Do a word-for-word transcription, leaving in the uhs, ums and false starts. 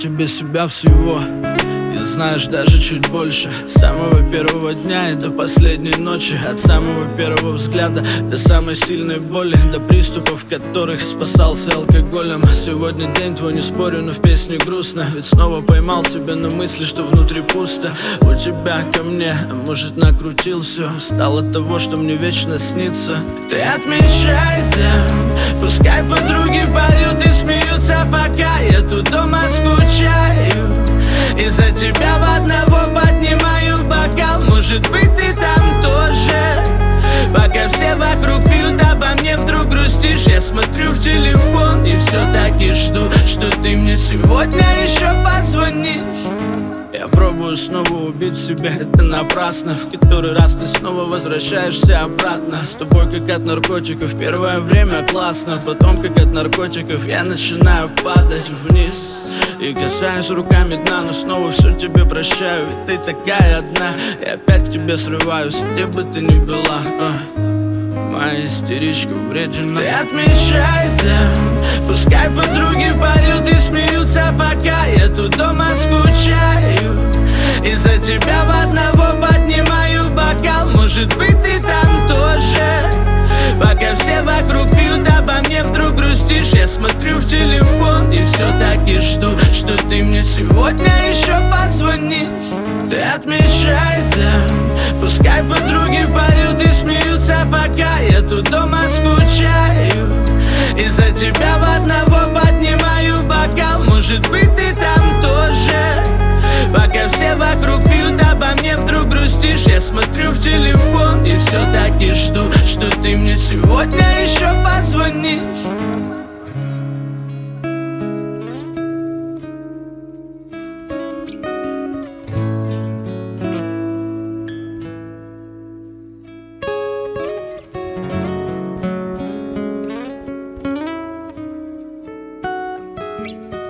тебе себя всего. И знаешь даже чуть больше. С самого первого дня и до последней ночи. От самого первого взгляда до самой сильной боли, до приступов, которых спасался алкоголем. Сегодня день твой, не спорю, но в песне грустно. Ведь снова поймал себя на мысли, что внутри пусто. У тебя ко мне, а может, накрутил все. Стало того, что мне вечно снится. Ты отмечай день, пускай подруги поют и смеются, пока я тут дома скучаю. И за тебя в одного поднимаю бокал. Может быть, ты там тоже. Пока все вокруг пьют, обо мне вдруг грустишь. Я смотрю в телефон и все-таки жду, что ты мне сегодня еще позвонишь. Я пробую снова убить себя, это напрасно. В который раз ты снова возвращаешься обратно. С тобой как от наркотиков, первое время классно. Потом как от наркотиков я начинаю падать вниз. И касаюсь руками дна, но снова все тебе прощаю. Ведь ты такая одна, и опять к тебе срываюсь, где бы ты ни была, а. Моя истеричка вредина. Ты отмечай день, пускай подруги поют и смеются, пока я тут дома скучаю. И за тебя в одного поднимаю бокал. Может быть, ты там тоже. Пока все вокруг пьют, обо мне вдруг грустишь. Я смотрю в телефон и все-таки жду, что ты мне сегодня еще позвонишь. Ты отмечай день, пускай подруги поют и смеются, пока я тут дома скучаю. И за тебя в одного поднимаю бокал. Может быть, ты там тоже. Пока все вокруг пьют, обо мне вдруг грустишь. Я смотрю в телефон и все-таки жду, что ты мне сегодня еще позвонишь. Thank you.